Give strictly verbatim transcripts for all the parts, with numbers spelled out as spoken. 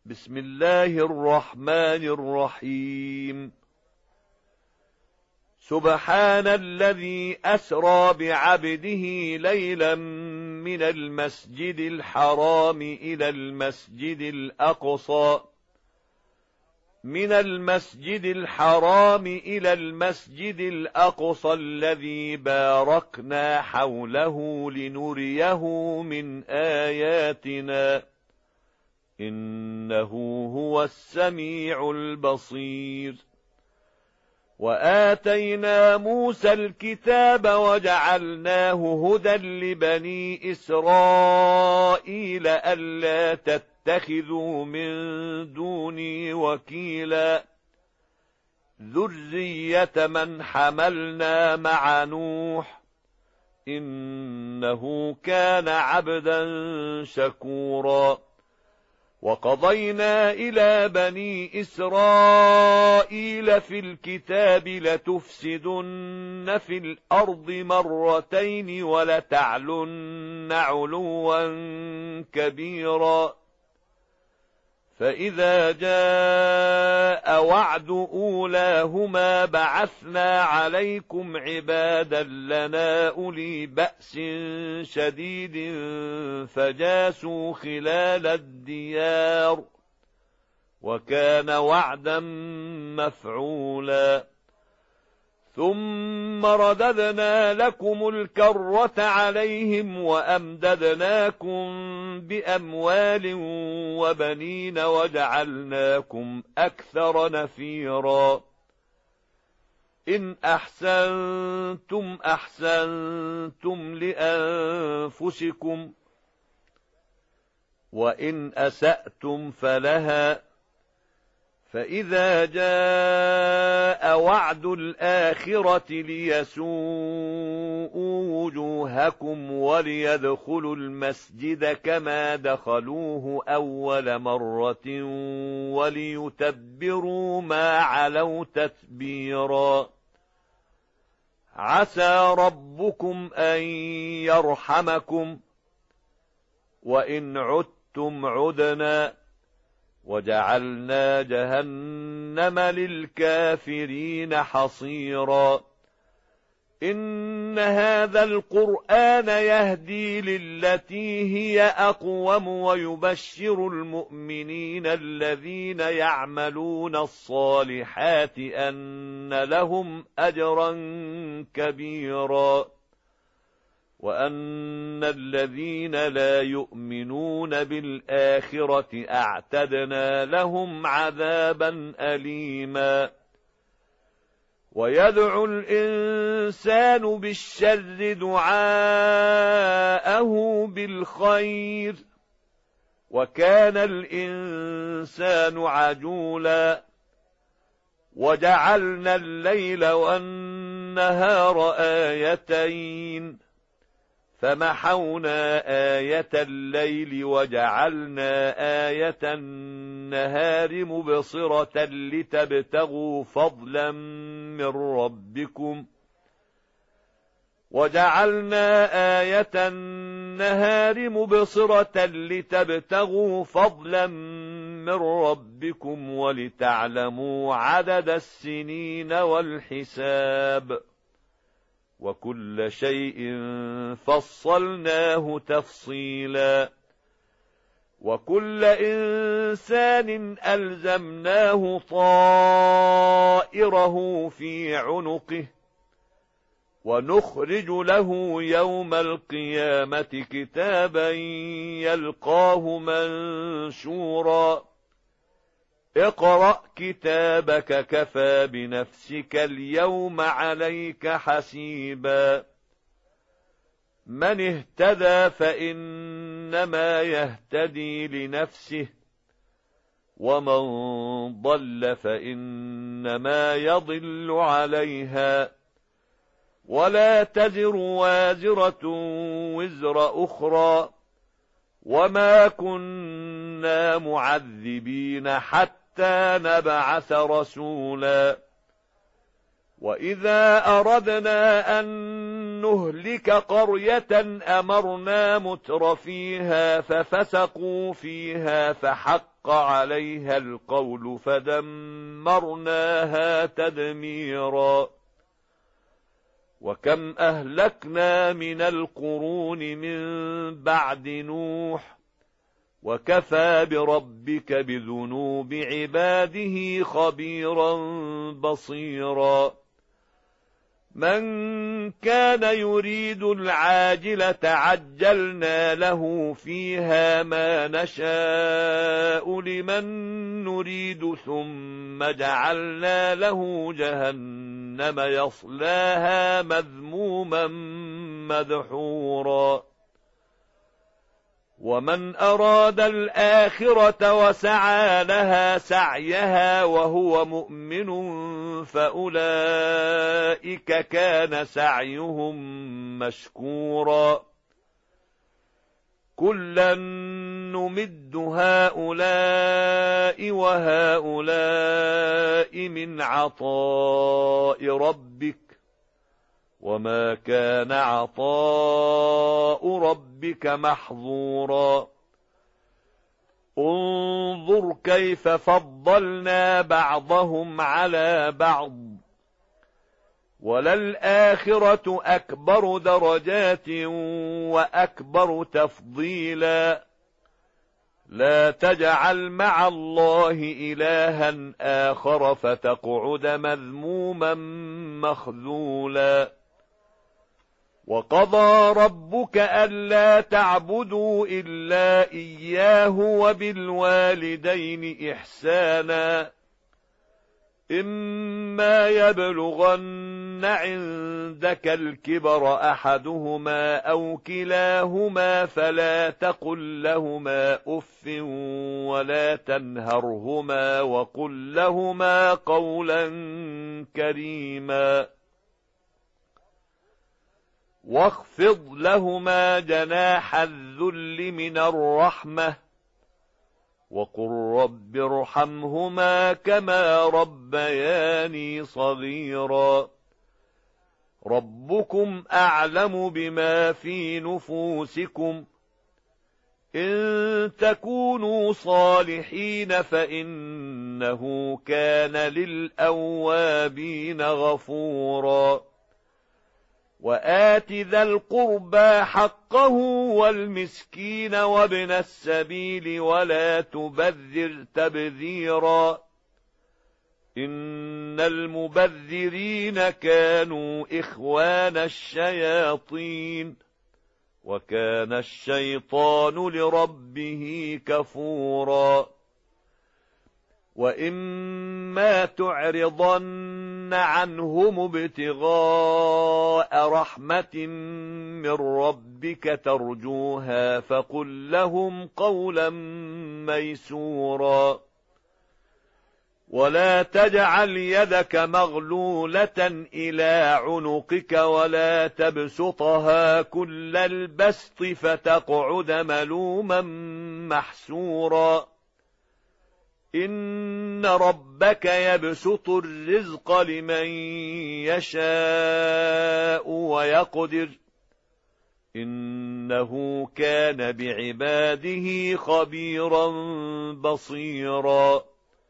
بسم الله الرحمن الرحيم. سبحان الذي أسرى بعبده ليلا من المسجد الحرام إلى المسجد الأقصى من المسجد الحرام إلى المسجد الأقصى الذي باركنا حوله لنريه من آياتنا إنه هو السميع البصير. وآتينا موسى الكتاب وجعلناه هدى لبني إسرائيل ألا تتخذوا من دوني وكيلا ذرية من حملنا مع نوح إنه كان عبدا شكورا. وقضينا إلى بني إسرائيل في الكتاب لتفسدن في الأرض مرتين ولتعلن علوا كبيرا. فإذا جاء وعد أولاهما بعثنا عليكم عبادا لنا أولي بأس شديد فجاسوا خلال الديار وكان وعدا مفعولا. ثم رددنا لكم الكرة عليهم وأمددناكم بأموال وبنين وجعلناكم أكثر نفيرا. إن أحسنتم أحسنتم لأنفسكم وإن أسأتم فلها. فإذا جاء وعد الآخرة ليسوءوا وجوهكم وليدخلوا المسجد كما دخلوه أول مرة وليتبروا ما علوا تتبيرا. عسى ربكم أن يرحمكم وإن عدتم عدنا وجعلنا جهنم للكافرين حصيرا. إن هذا القرآن يهدي للتي هي أقوم ويبشر المؤمنين الذين يعملون الصالحات أن لهم أجرا كبيرا وأن الذين لا يؤمنون بالآخرة أعتدنا لهم عذابا أليما. ويدعو الإنسان بالشر دعاءه بالخير وكان الإنسان عجولا. وجعلنا الليل والنهار آيتين فمحونا آية الليل وجعلنا آية النهار مبصرة لتبتغوا فضلا من ربكم وجعلنا آية النهار مبصرة لتبتغوا فضلا من ربكم ولتعلموا عدد السنين والحساب وكل شيء فصلناه تفصيلا. وكل إنسان ألزمناه طائره في عنقه ونخرج له يوم القيامة كتابا يلقاه منشورا. اقرأ كتابك كفى بنفسك اليوم عليك حسيبا. من اهتدى فإنما يهتدي لنفسه ومن ضل فإنما يضل عليها ولا تزر وازرة وزر أخرى وما كنا معذبين حتى حتى نبعث رسولا. وإذا أردنا أن نهلك قرية أمرنا متر فيها ففسقوا فيها فحق عليها القول فدمرناها تدميرا وكم أهلكنا من القرون من بعد نوح وكفى بربك بذنوب عباده خبيرا بصيرا من كان يريد العاجلة عجلنا له فيها ما نشاء لمن نريد ثم جعلنا له جهنم يصلاها مذموما مدحورا ومن أراد الآخرة وسعى لها سعيها وهو مؤمن فأولئك كان سعيهم مشكورا كلا نمد هؤلاء وهؤلاء من عطاء ربك وما كان عطاء ربك محظورا انظر كيف فضلنا بعضهم على بعض وللآخرة أكبر درجات وأكبر تفضيلا لا تجعل مع الله إلها آخر فتقعد مذموما مخذولا وقضى ربك ألا تعبدوا إلا إياه وبالوالدين إحسانا إما يبلغن عندك الكبر أحدهما أو كلاهما فلا تقل لهما أف ولا تنهرهما وقل لهما قولا كريما واخفض لهما جناح الذل من الرحمة وقل رب ارحمهما كما ربياني صغيرا ربكم أعلم بما في نفوسكم إن تكونوا صالحين فإنه كان للأوابين غفورا وآت ذا القربى حقه والمسكين وابن السبيل ولا تبذر تبذيرا إن المبذرين كانوا إخوان الشياطين وكان الشيطان لربه كفورا وإما تعرضن عنهم ابتغاء رحمة من ربك ترجوها فقل لهم قولا ميسورا ولا تجعل يدك مغلولة إلى عنقك ولا تبسطها كل البسط فتقعد ملوما محسورا إن ربك يبسط الرزق لمن يشاء ويقدر إنه كان بعباده خبيرا بصيرا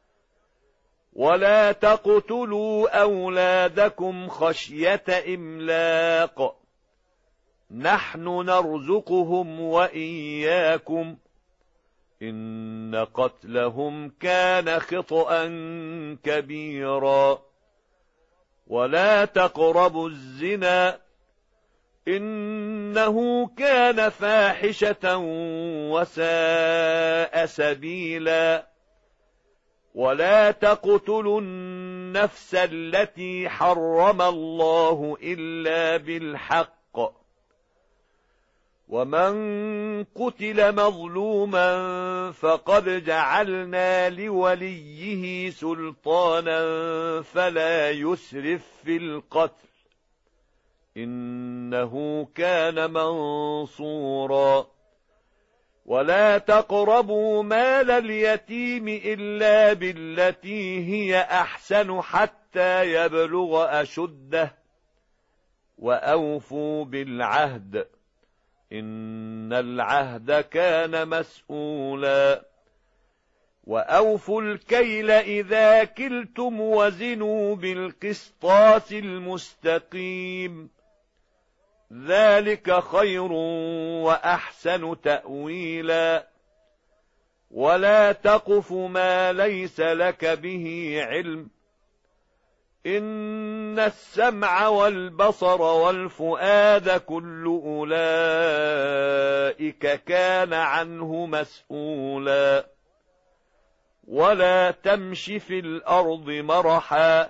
ولا تقتلوا أولادكم خشية إملاق نحن نرزقهم وإياكم إن قتلهم كان خطأ كبيرا ولا تقربوا الزنا إنه كان فاحشة وساء سبيلا ولا تقتلوا النفس التي حرم الله إلا بالحق ومن قتل مظلوما فقد جعلنا لوليه سلطانا فلا يسرف في القتل إنه كان منصورا ولا تقربوا مال اليتيم إلا بالتي هي أحسن حتى يبلغ أشده وأوفوا بالعهد إن العهد كان مسؤولا وأوفوا الكيل إذا كلتم وزنوا بالقسطاس المستقيم ذلك خير وأحسن تأويلا ولا تقف ما ليس لك به علم إن السمع والبصر والفؤاد كل أولئك كان عنه مسؤولا ولا تمش في الأرض مرحا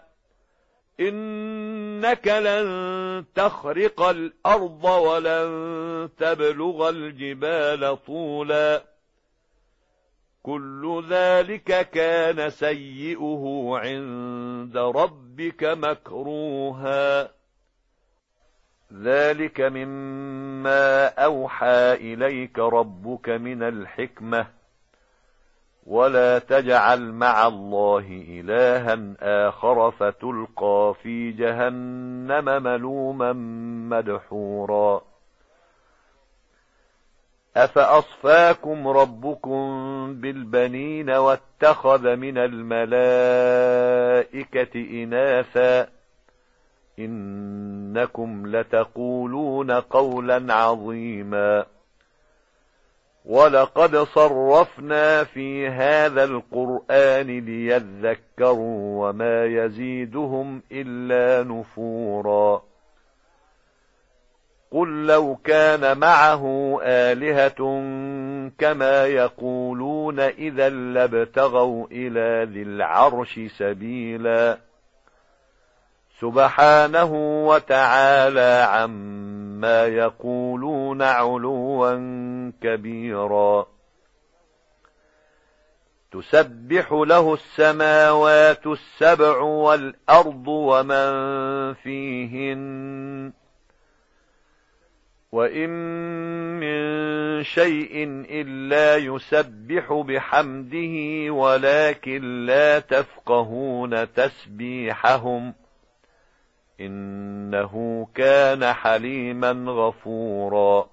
إنك لن تخرق الأرض ولن تبلغ الجبال طولا كل ذلك كان سيئه عند ربك مكروها ذلك مما أوحى إليك ربك من الحكمة ولا تجعل مع الله إلها آخر فتلقى في جهنم ملوما مدحورا أفأصفاكم ربكم بالبنين واتخذ من الملائكة إناثا إنكم لتقولون قولا عظيما ولقد صرفنا في هذا القرآن ليذكروا وما يزيدهم إلا نفورا قل لو كان معه آلهة كما يقولون إذا لابتغوا إلى ذي العرش سبيلا سبحانه وتعالى عما يقولون علوا كبيرا تسبح له السماوات السبع والأرض ومن فيهن وإن من شيء إلا يسبح بحمده ولكن لا تفقهون تسبيحهم إنه كان حليما غفورا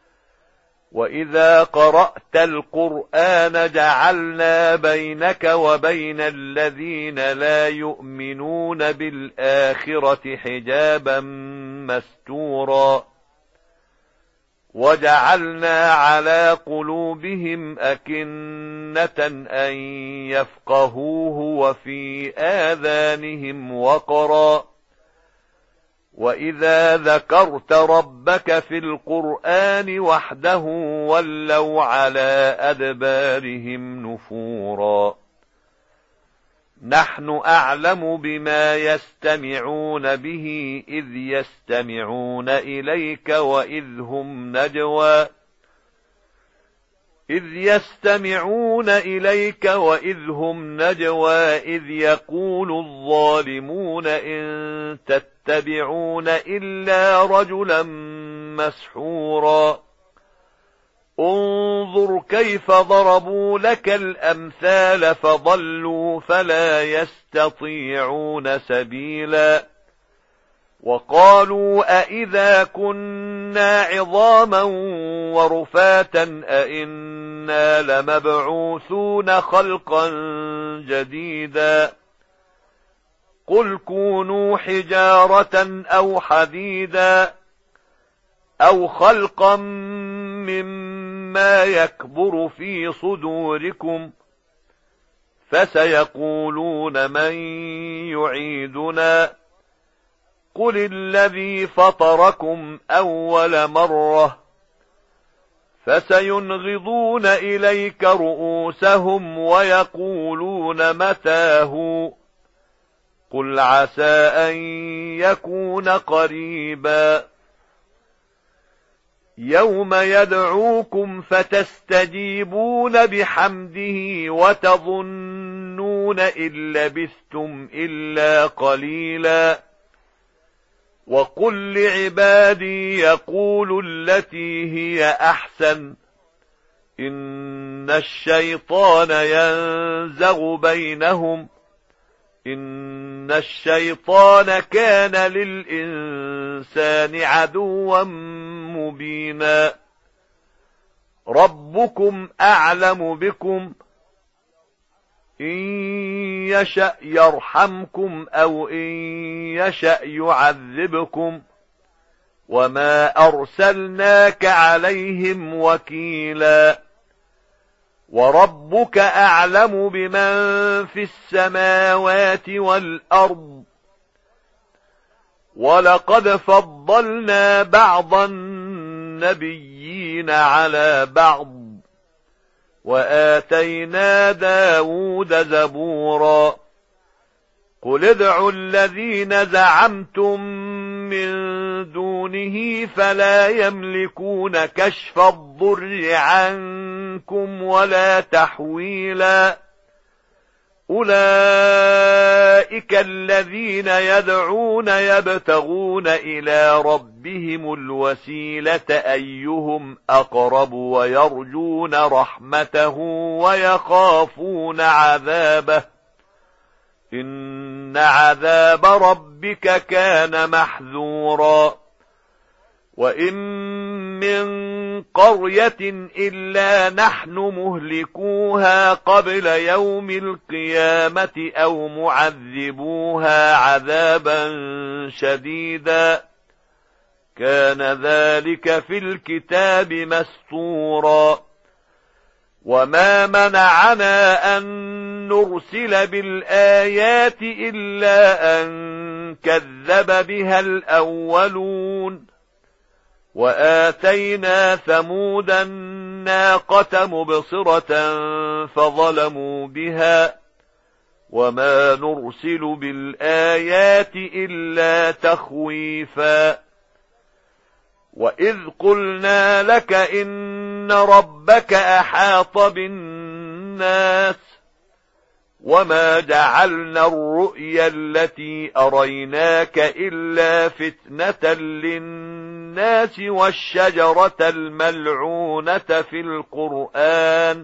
وإذا قرأت القرآن جعلنا بينك وبين الذين لا يؤمنون بالآخرة حجابا مستورا وجعلنا على قلوبهم أكنة أن يفقهوه وفي آذانهم وقرا وإذا ذكرت ربك في القرآن وحده ولوا على أدبارهم نفورا نحن أعلم بما يستمعون به إذ يستمعون إليك وإذ هم نجوى إذ يستمعون إليك وإذ هم نجوى إذ يقول الظالمون إن تتبعون إلا رجلا مسحورا انظر كيف ضربوا لك الأمثال فضلوا فلا يستطيعون سبيلا وقالوا أئذا كنا عظاما ورفاتا أئنا لمبعوثون خلقا جديدا قل كونوا حجارة أو حديدا أو خلقا مما يكبر في صدوركم فسيقولون من يعيدنا قل الذي فطركم أول مرة فسينغضون إليك رؤوسهم ويقولون متاه قل عسى أن يكون قريبا يوم يدعوكم فتستجيبون بحمده وتظنون إن لبثتم إلا قليلا وقل لعبادي يقولوا التي هي أحسن إن الشيطان ينزغ بينهم إن الشيطان كان للإنسان عدوا مبينا ربكم أعلم بكم إن يشأ يرحمكم أو إن يشأ يعذبكم وما أرسلناك عليهم وكيلا وربك أعلم بمن في السماوات والأرض ولقد فضلنا بعض النبيين على بعض وآتينا داود زبورا قل ادعوا الذين زعمتم من دونه فلا يملكون كشف الضر عنكم ولا تحويلا أولئك الذين يدعون يبتغون إلى ربهم الوسيلة أيهم أقرب ويرجون رحمته ويخافون عذابه إن عذاب ربك كان محذورا وإن من قرية إلا نحن مهلكوها قبل يوم القيامة أو معذبوها عذابا شديدا كان ذلك في الكتاب مسطورا وما منعنا أن نرسل بالآيات إلا أن كذب بها الأولون وآتينا ثمود الناقة مبصرة فظلموا بها وما نرسل بالآيات إلا تخويفا وإذ قلنا لك إن ربك أحاط بالناس وما جعلنا الرؤيا التي أريناك إلا فتنة للناس والشجرة الملعونة في القرآن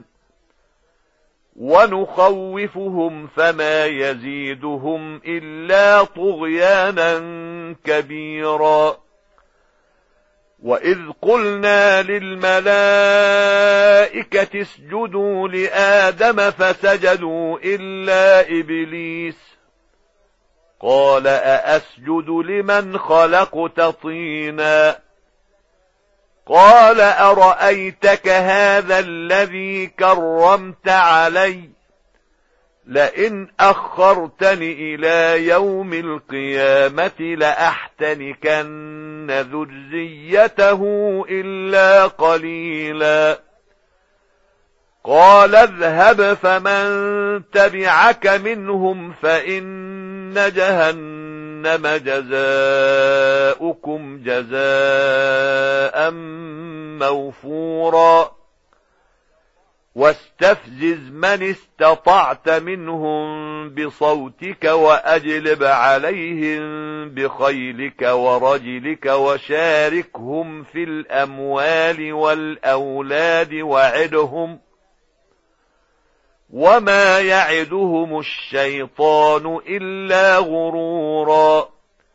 ونخوفهم فما يزيدهم إلا طغيانا كبيرا وإذ قلنا للملائكة اسجدوا لآدم فسجدوا إلا إبليس قال أأسجد لمن خلقت طينا قال أرأيتك هذا الذي كرمت علي لئن أخرتني إلى يوم القيامة لأحتنكن ذريته إلا قليلا قال اذهب فمن تبعك منهم فإن جهنم جزاؤكم جزاء موفورا واستفزز من استطعت منهم بصوتك وأجلب عليهم بخيلك ورجلك وشاركهم في الأموال والأولاد وعدهم وما يعدهم الشيطان إلا غرورا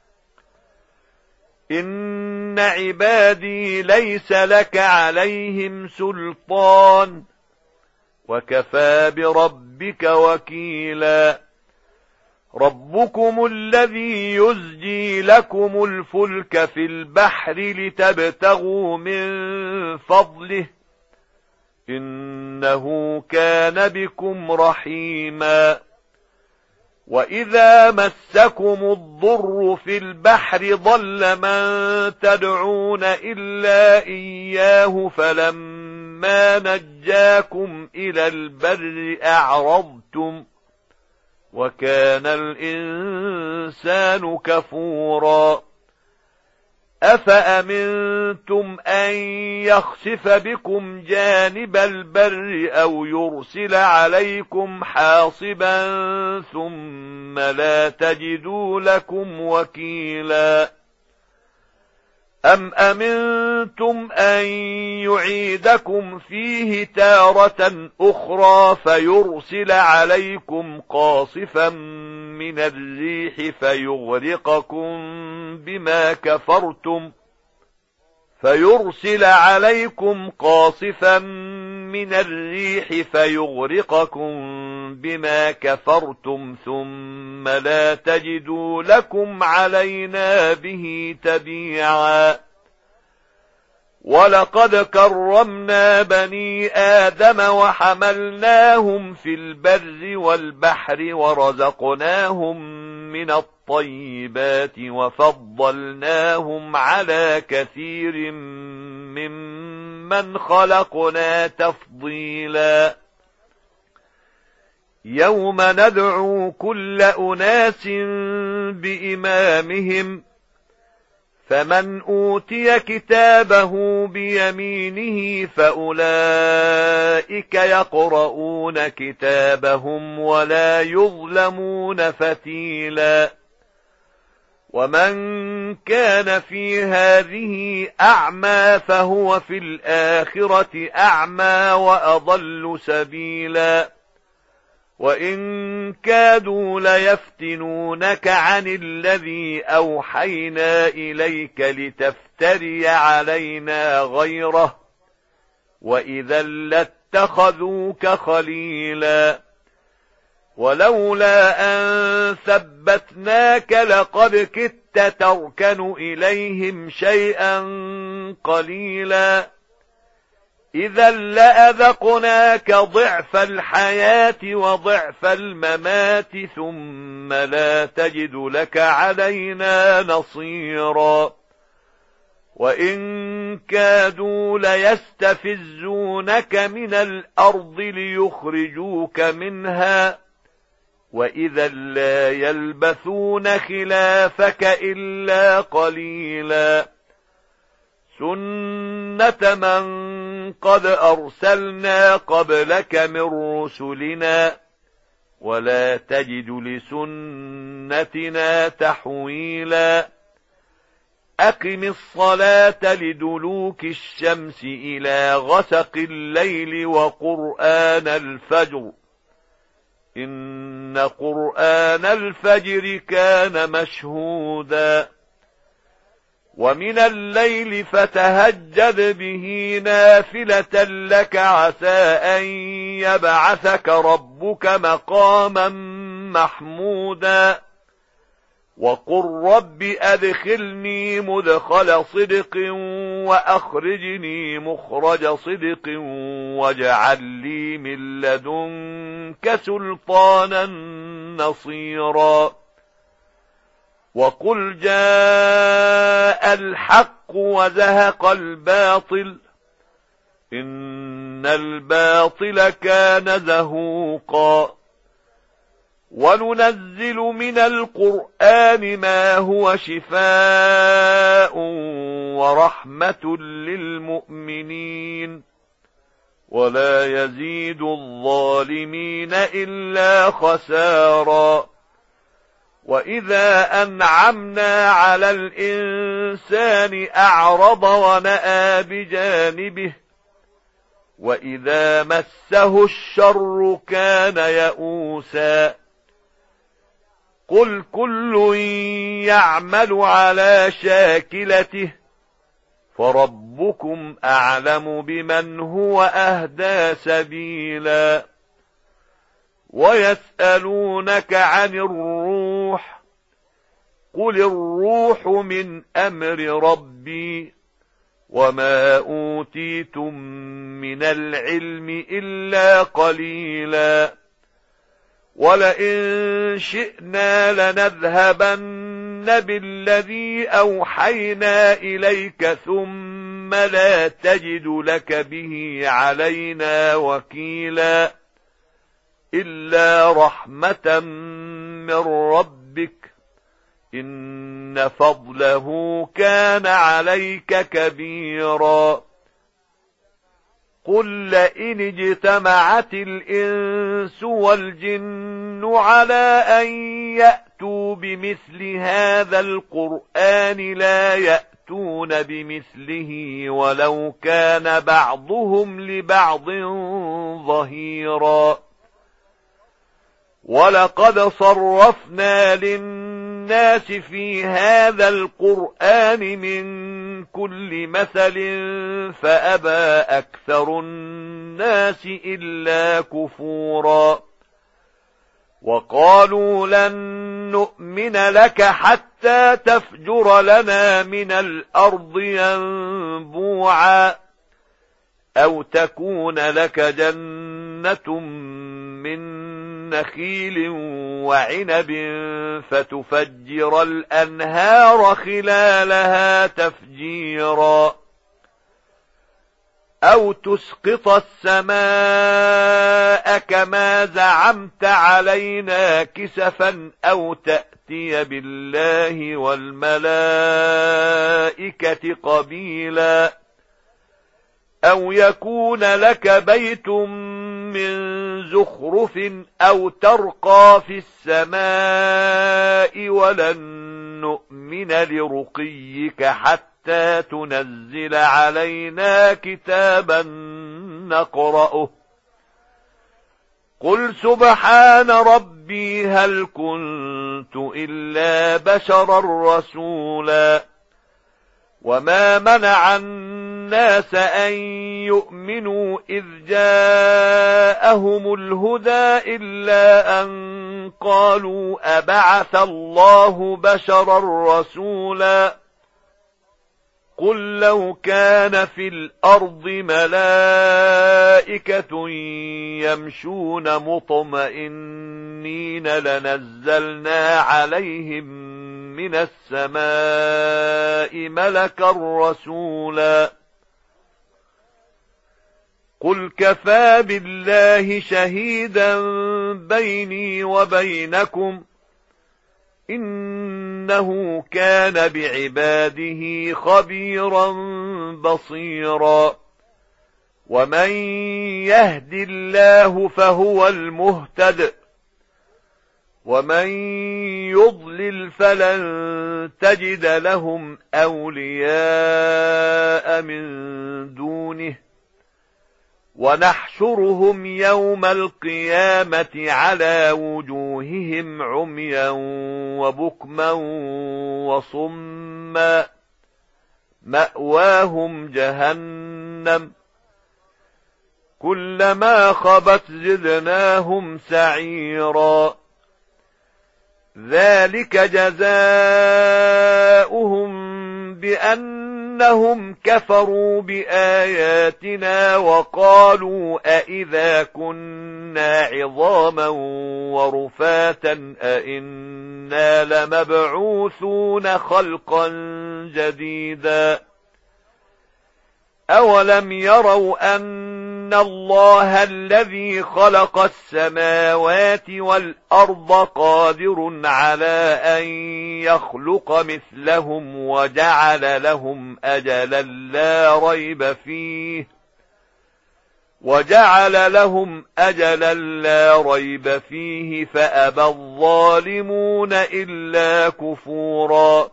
إن عبادي ليس لك عليهم سلطان وكفى بربك وكيلا ربكم الذي يزجي لكم الفلك في البحر لتبتغوا من فضله إنه كان بكم رحيما وإذا مسكم الضر في البحر ضل من تدعون إلا إياه فلما نجاكم إلى البر أعرضتم وكان الإنسان كفورا أفأمنتم أن يخسف بكم جانب البر أو يرسل عليكم حاصبا ثم لا تجدوا لكم وكيلا أم أمنتم أن يعيدكم فيه تارة أخرى فيرسل عليكم قاصفا من الريح فيغرقكم بما كفرتم فيرسل عليكم قاصفا من الريح فيغرقكم بما كفرتم ثم لا تجدوا لكم علينا به تبيعا ولقد كرمنا بني آدم وحملناهم في البر والبحر ورزقناهم من الطيبات وفضلناهم على كثير ممن خلقنا تفضيلا يوم ندعو كل أناس بإمامهم فمن أوتي كتابه بيمينه فأولئك يقرؤون كتابهم ولا يظلمون فتيلا ومن كان في هذه أعمى فهو في الآخرة أعمى وأضل سبيلا وإن كادوا ليفتنونك عن الذي أوحينا إليك لتفتري علينا غيره وإذا لاتخذوك خليلا ولولا أن ثبتناك لقد كدت تركن إليهم شيئا قليلا إذا لأذقناك ضعف الحياة وضعف الممات ثم لا تجد لك علينا نصيرا وإن كادوا ليستفزونك من الأرض ليخرجوك منها وإذا لا يلبثون خلافك إلا قليلا سنة من قد أرسلنا قبلك من رسلنا ولا تجد لسنتنا تحويلا أقم الصلاة لدلوك الشمس إلى غسق الليل وقرآن الفجر إن قرآن الفجر كان مشهودا ومن الليل فتهجد به نافلة لك عسى أن يبعثك ربك مقاما محمودا وقل رب أدخلني مدخل صدق وأخرجني مخرج صدق واجعل لي من لدنك سلطانا نصيرا وقل جاء الحق وزهق الباطل إن الباطل كان زهوقا وننزل من القرآن ما هو شفاء ورحمة للمؤمنين ولا يزيد الظالمين إلا خسارا وإذا أنعمنا على الإنسان أعرض ونأى بجانبه وإذا مسه الشر كان يئوسا قل كل يعمل على شاكلته فربكم أعلم بمن هو أهدى سبيلا ويسألونك عن الروح قل الروح من أمر ربي وما أوتيتم من العلم إلا قليلا ولئن شئنا لنذهبن بالذي أوحينا إليك ثم لا تجد لك به علينا وكيلا إلا رحمة من ربك إن فضله كان عليك كبيرا قل لئن اجتمعت الإنس والجن على أن يأتوا بمثل هذا القرآن لا يأتون بمثله ولو كان بعضهم لبعض ظهيرا ولقد صرفنا للناس في هذا القرآن من كل مثل فأبى أكثر الناس إلا كفورا وقالوا لن نؤمن لك حتى تفجر لنا من الأرض ينبوعا أو تكون لك جنة من نخيل وعنب فتفجر الأنهار خلالها تفجيرا أو تسقط السماء كما زعمت علينا كسفا أو تأتي بالله والملائكة قبيلا أو يكون لك بيت من زخرف أو ترقى في السماء ولن نؤمن لرقيك حتى تنزل علينا كتابا نقرأه قل سبحان ربي هل كنت إلا بشرا رسولا وما منع الناس أن يؤمنوا إذ جاءهم الهدى إلا أن قالوا أبعث الله بشرا رسولا قل لو كان في الأرض ملائكة يمشون مطمئنين لنزلنا عليهم من السماء ملكا رسولا قل كفى بالله شهيدا بيني وبينكم إنه كان بعباده خبيرا بصيرا ومن يهد الله فهو المهتد ومن يضلل فلن تجد لهم أولياء من دونه ونحشرهم يوم القيامة على وجوههم عميا وبكما وصما مأواهم جهنم كلما خبت زدناهم سعيرا ذلك جزاؤهم بأنهم كفروا بآياتنا وقالوا أئذا كنا عظاما ورفاتا أئنا لمبعوثون خلقا جديدا أولم يروا أن الله الذي خلق السماوات والأرض قادر على أن يخلق مثلهم وجعل لهم أجلا لا ريب فيه وجعل لهم أجلا لا ريب فيه فأبى الظالمون إلا كفورا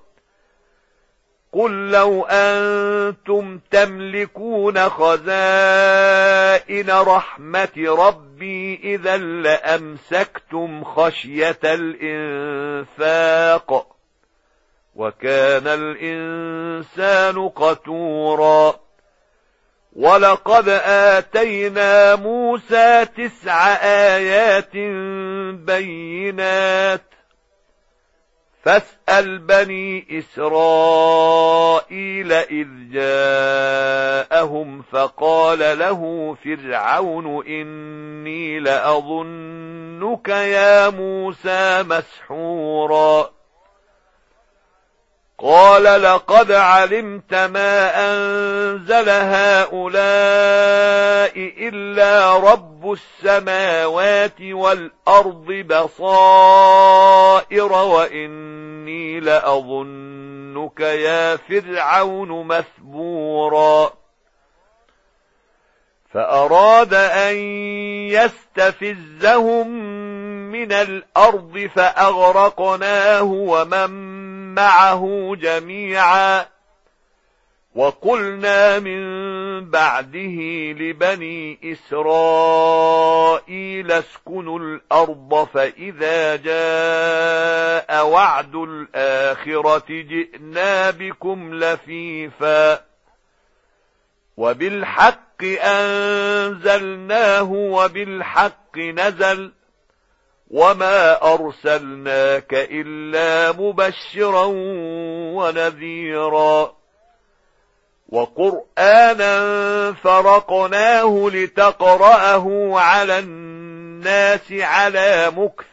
قل لو أنتم تملكون خزائن رحمة ربي إذا لأمسكتم خشية الإنفاق وكان الإنسان قتورا ولقد آتينا موسى تسع آيات بينات فاسأل بني إسرائيل إذ جاءهم فقال له فرعون إني لأظنك يا موسى مسحورا قال لقد علمت ما أنزل هؤلاء إلا رب السماوات والأرض بصائر وإني لأظنك يا فرعون مثبورا فأراد أن يستفزهم من الأرض فأغرقناه ومن معه جميعا وقلنا من بعده لبني إسرائيل اسكنوا الأرض فإذا جاء وعد الآخرة جئنا بكم لفيفا وبالحق أنزلناه وبالحق نزل وما أرسلناك إلا مبشرا ونذيرا وقرآنا فرقناه لتقرأه على الناس على مكث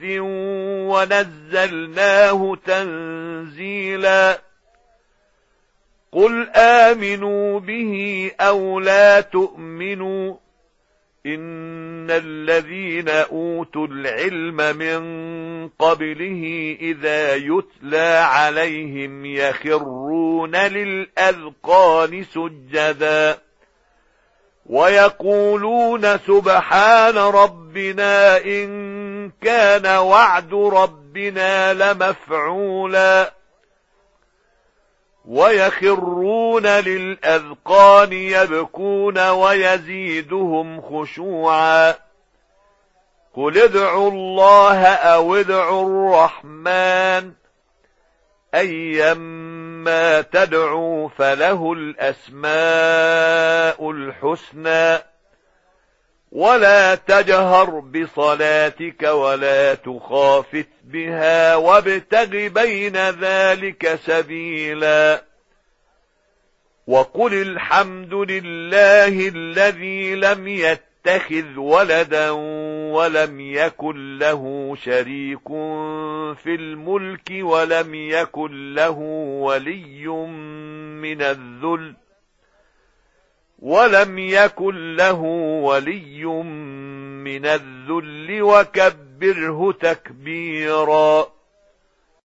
ونزلناه تنزيلا قل آمنوا به أو لا تؤمنوا إن الذين أوتوا العلم من قبله إذا يتلى عليهم يخرون للأذقان سجدا ويقولون سبحان ربنا إن كان وعد ربنا لمفعولا ويخرون للأذقان يبكون ويزيدهم خشوعا قل ادعوا الله أو ادعوا الرحمن أيما تدعوا فله الأسماء الحسنى ولا تجهر بصلاتك ولا تخافت بها وابتغ بين ذلك سبيلا وقل الحمد لله الذي لم يتخذ ولدا ولم يكن له شريك في الملك ولم يكن له ولي من الذل ولم يكن له ولي من الذل وكبره تكبيرا